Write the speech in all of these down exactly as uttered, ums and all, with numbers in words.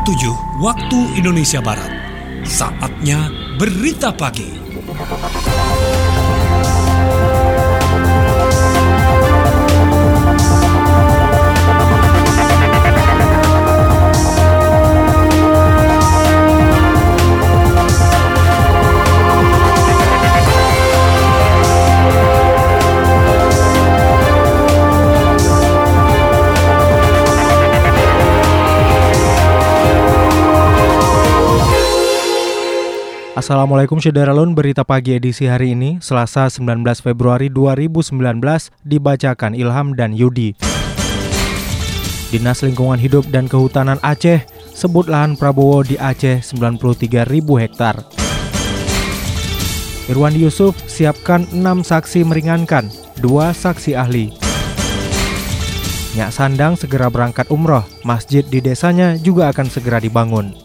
tujuh waktu Indonesia Barat. Saatnya Berita Pagi. Assalamualaikum Syederalun, berita pagi edisi hari ini, Selasa sembilan belas Februari dua ribu sembilan belas, dibacakan Ilham dan Yudi. Dinas Lingkungan Hidup dan Kehutanan Aceh sebut lahan Prabowo di Aceh sembilan puluh tiga ribu hektar. Irwandi Yusuf siapkan enam saksi meringankan, dua saksi ahli. Nyak Sandang segera berangkat umroh, masjid di desanya juga akan segera dibangun.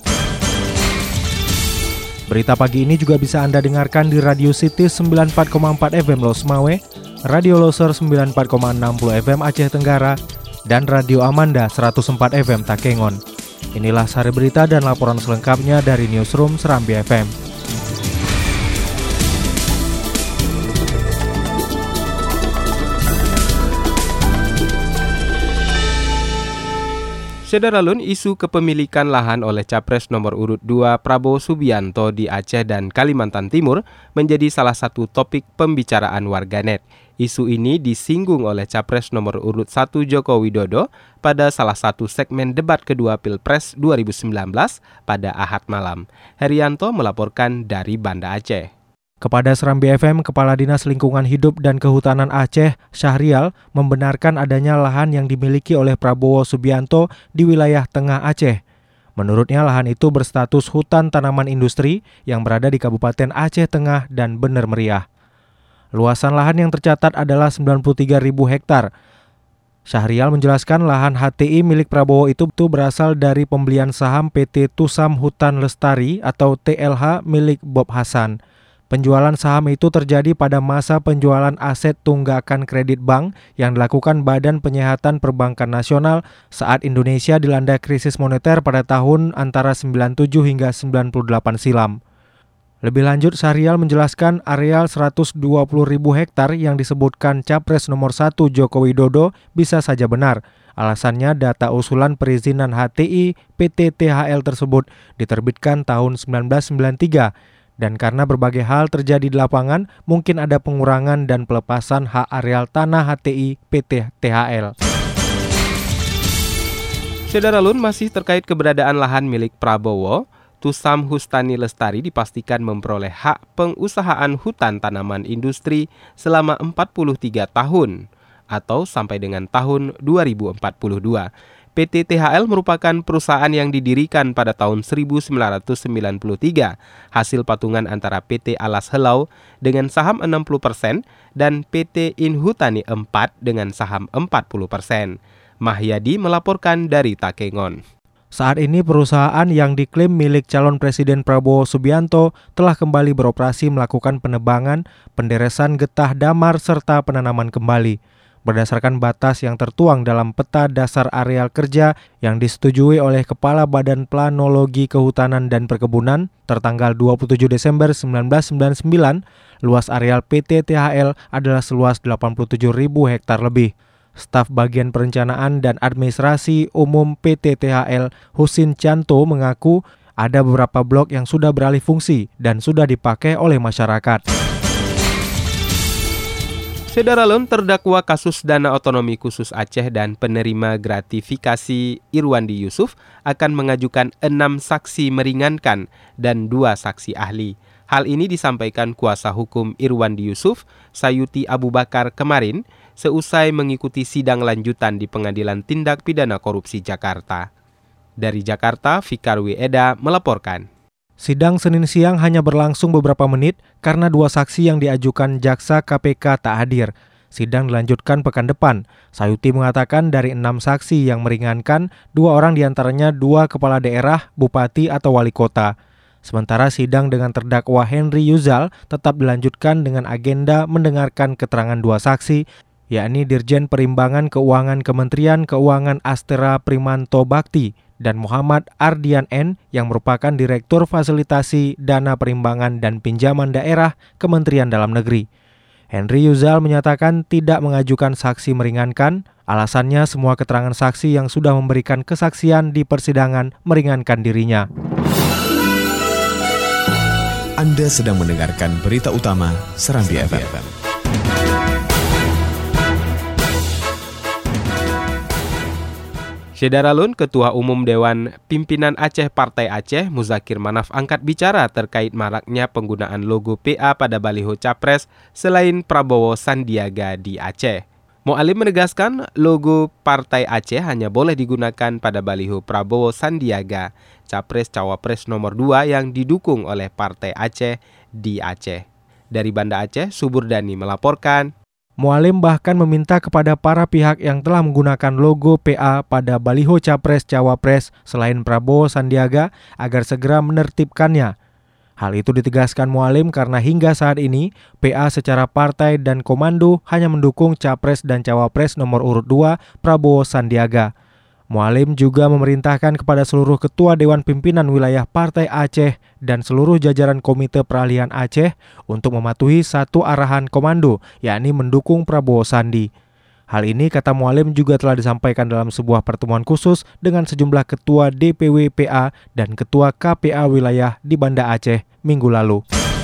Berita pagi ini juga bisa Anda dengarkan di Radio City sembilan puluh empat koma empat F M Losmawe, Radio Loser sembilan puluh empat koma enam puluh F M Aceh Tenggara, dan Radio Amanda seratus empat F M Takengon. Inilah sari berita dan laporan selengkapnya dari Newsroom Serambi F M. Syederalun, isu kepemilikan lahan oleh Capres nomor urut dua Prabowo Subianto di Aceh dan Kalimantan Timur menjadi salah satu topik pembicaraan warganet. Isu ini disinggung oleh Capres nomor urut satu Joko Widodo pada salah satu segmen debat kedua Pilpres dua ribu sembilan belas pada Ahad malam. Herianto melaporkan dari Banda Aceh. Kepada Serambi F M, Kepala Dinas Lingkungan Hidup dan Kehutanan Aceh, Syahrial, membenarkan adanya lahan yang dimiliki oleh Prabowo Subianto di wilayah Tengah Aceh. Menurutnya, lahan itu berstatus hutan tanaman industri yang berada di Kabupaten Aceh Tengah dan Bener Meriah. Luasan lahan yang tercatat adalah sembilan puluh tiga ribu hektar. Syahrial menjelaskan lahan H T I milik Prabowo itu berasal dari pembelian saham P T Tusam Hutan Lestari atau T L H milik Bob Hasan. Penjualan saham itu terjadi pada masa penjualan aset tunggakan kredit bank yang dilakukan Badan Penyihatan Perbankan Nasional saat Indonesia dilanda krisis moneter pada tahun antara sembilan puluh tujuh hingga sembilan puluh delapan silam. Lebih lanjut, Syahrial menjelaskan areal seratus dua puluh ribu hektar yang disebutkan Capres nomor satu Joko Widodo bisa saja benar. Alasannya data usulan perizinan H T I P T T H L tersebut diterbitkan tahun sembilan belas sembilan puluh tiga. Dan karena berbagai hal terjadi di lapangan, mungkin ada pengurangan dan pelepasan hak areal tanah H T I P T T H L. Syederalun, masih terkait keberadaan lahan milik Prabowo, Tusam Hustani Lestari dipastikan memperoleh hak pengusahaan hutan tanaman industri selama empat puluh tiga tahun atau sampai dengan tahun dua ribu empat puluh dua. P T T H L merupakan perusahaan yang didirikan pada tahun seribu sembilan ratus sembilan puluh tiga, hasil patungan antara P T Alas Helau dengan saham enam puluh persen dan P T Inhutani empat dengan saham empat puluh persen. Mahyadi melaporkan dari Takengon. Saat ini perusahaan yang diklaim milik calon Presiden Prabowo Subianto telah kembali beroperasi melakukan penebangan, penderesan getah damar serta penanaman kembali. Berdasarkan batas yang tertuang dalam peta dasar areal kerja yang disetujui oleh Kepala Badan Planologi Kehutanan dan Perkebunan tertanggal dua puluh tujuh Desember seribu sembilan ratus sembilan puluh sembilan, luas areal P T T H L adalah seluas delapan puluh tujuh ribu hektar lebih. Staf Bagian Perencanaan dan Administrasi Umum P T T H L, Husin Canto, mengaku ada beberapa blok yang sudah beralih fungsi dan sudah dipakai oleh masyarakat. Syederalun, terdakwa kasus dana otonomi khusus Aceh dan penerima gratifikasi Irwandi Yusuf akan mengajukan enam saksi meringankan dan dua saksi ahli. Hal ini disampaikan kuasa hukum Irwandi Yusuf, Sayuti Abu Bakar, kemarin seusai mengikuti sidang lanjutan di Pengadilan Tindak Pidana Korupsi Jakarta. Dari Jakarta, Fikar W. Eda melaporkan. Sidang Senin siang hanya berlangsung beberapa menit karena dua saksi yang diajukan jaksa K P K tak hadir. Sidang dilanjutkan pekan depan. Sayuti mengatakan dari enam saksi yang meringankan, dua orang diantaranya dua kepala daerah, bupati atau wali kota. Sementara sidang dengan terdakwa Henry Yuzal tetap dilanjutkan dengan agenda mendengarkan keterangan dua saksi, yakni Dirjen Perimbangan Keuangan Kementerian Keuangan Astera Primanto Bakti dan Muhammad Ardian N yang merupakan Direktur Fasilitasi Dana Perimbangan dan Pinjaman Daerah Kementerian Dalam Negeri. Henry Yuzal menyatakan tidak mengajukan saksi meringankan, alasannya semua keterangan saksi yang sudah memberikan kesaksian di persidangan meringankan dirinya. Anda sedang mendengarkan berita utama Serambi F M. Syedaralun, Ketua Umum Dewan Pimpinan Aceh Partai Aceh, Muzakir Manaf angkat bicara terkait maraknya penggunaan logo P A pada baliho Capres selain Prabowo Sandiaga di Aceh. Mu'alim menegaskan logo Partai Aceh hanya boleh digunakan pada baliho Prabowo Sandiaga, Capres-Cawapres nomor dua yang didukung oleh Partai Aceh di Aceh. Dari Banda Aceh, Suburdani melaporkan. Mu'alim bahkan meminta kepada para pihak yang telah menggunakan logo P A pada baliho Capres-Cawapres selain Prabowo Sandiaga agar segera menertibkannya. Hal itu ditegaskan Mu'alim karena hingga saat ini P A secara partai dan komando hanya mendukung Capres dan Cawapres nomor urut dua Prabowo Sandiaga. Mu'alim juga memerintahkan kepada seluruh ketua Dewan Pimpinan Wilayah Partai Aceh dan seluruh jajaran Komite Peralihan Aceh untuk mematuhi satu arahan komando, yakni mendukung Prabowo Sandi. Hal ini, kata Mu'alim, juga telah disampaikan dalam sebuah pertemuan khusus dengan sejumlah ketua D P W P A dan ketua K P A wilayah di Banda Aceh minggu lalu.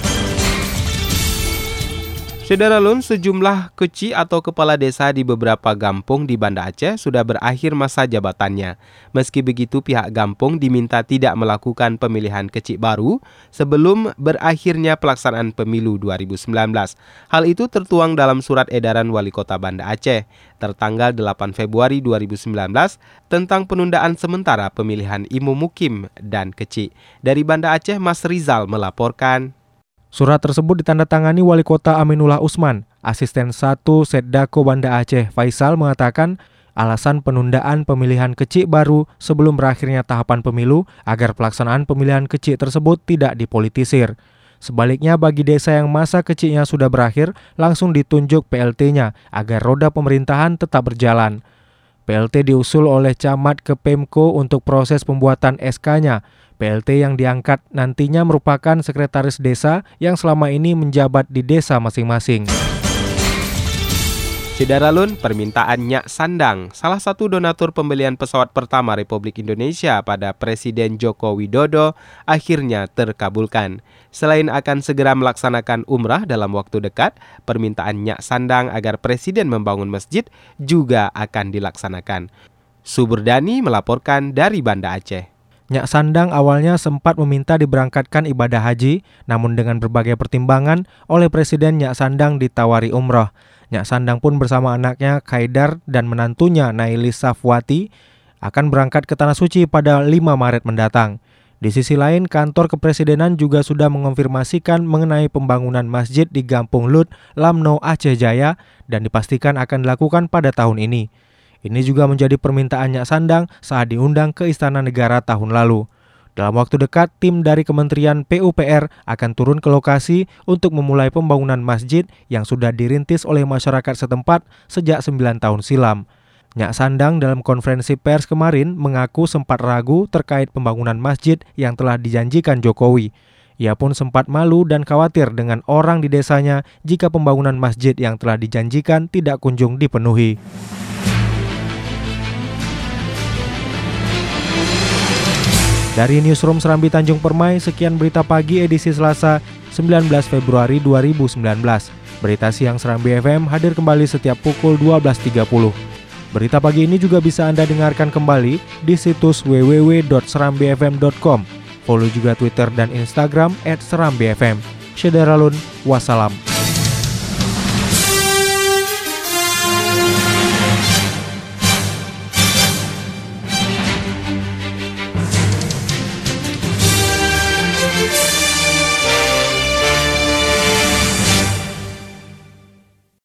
Syedaralun, sejumlah keci atau kepala desa di beberapa gampung di Banda Aceh sudah berakhir masa jabatannya. Meski begitu, pihak gampung diminta tidak melakukan pemilihan keci baru sebelum berakhirnya pelaksanaan pemilu dua ribu sembilan belas. Hal itu tertuang dalam surat edaran Wali Kota Banda Aceh tertanggal delapan Februari dua ribu sembilan belas tentang penundaan sementara pemilihan Imam Mukim dan keci. Dari Banda Aceh, Mas Rizal melaporkan. Surat tersebut ditandatangani Wali Kota Aminullah Usman. Asisten satu Setdako Banda Aceh Faisal mengatakan alasan penundaan pemilihan kecik baru sebelum berakhirnya tahapan pemilu agar pelaksanaan pemilihan kecik tersebut tidak dipolitisir. Sebaliknya, bagi desa yang masa keciknya sudah berakhir, langsung ditunjuk P L T-nya agar roda pemerintahan tetap berjalan. P L T diusul oleh camat ke Pemko untuk proses pembuatan S K-nya. P L T yang diangkat nantinya merupakan sekretaris desa yang selama ini menjabat di desa masing-masing. Syedaralun, permintaan Nyak Sandang, salah satu donatur pembelian pesawat pertama Republik Indonesia pada Presiden Joko Widodo, akhirnya terkabulkan. Selain akan segera melaksanakan umrah dalam waktu dekat, permintaan Nyak Sandang agar Presiden membangun masjid juga akan dilaksanakan. Suburdani melaporkan dari Banda Aceh. Nyak Sandang awalnya sempat meminta diberangkatkan ibadah haji, namun dengan berbagai pertimbangan oleh Presiden Nyak Sandang ditawari umroh. Nyak Sandang pun bersama anaknya Kaidar dan menantunya Nailis Safwati akan berangkat ke Tanah Suci pada lima Maret mendatang. Di sisi lain, kantor kepresidenan juga sudah mengonfirmasikan mengenai pembangunan masjid di Gampung Lut, Lamno, Aceh Jaya dan dipastikan akan dilakukan pada tahun ini. Ini juga menjadi permintaan Nyak Sandang saat diundang ke Istana Negara tahun lalu. Dalam waktu dekat, tim dari Kementerian P U P R akan turun ke lokasi untuk memulai pembangunan masjid yang sudah dirintis oleh masyarakat setempat sejak sembilan tahun silam. Nyak Sandang dalam konferensi pers kemarin mengaku sempat ragu terkait pembangunan masjid yang telah dijanjikan Jokowi. Ia pun sempat malu dan khawatir dengan orang di desanya jika pembangunan masjid yang telah dijanjikan tidak kunjung dipenuhi. Dari Newsroom Serambi Tanjung Permai, sekian berita pagi edisi Selasa sembilan belas Februari dua ribu sembilan belas. Berita siang Serambi F M hadir kembali setiap pukul dua belas tiga puluh. Berita pagi ini juga bisa Anda dengarkan kembali di situs w w w dot serambi f m dot com. Follow juga Twitter dan Instagram at serambi f m. Syedaralun, wassalam.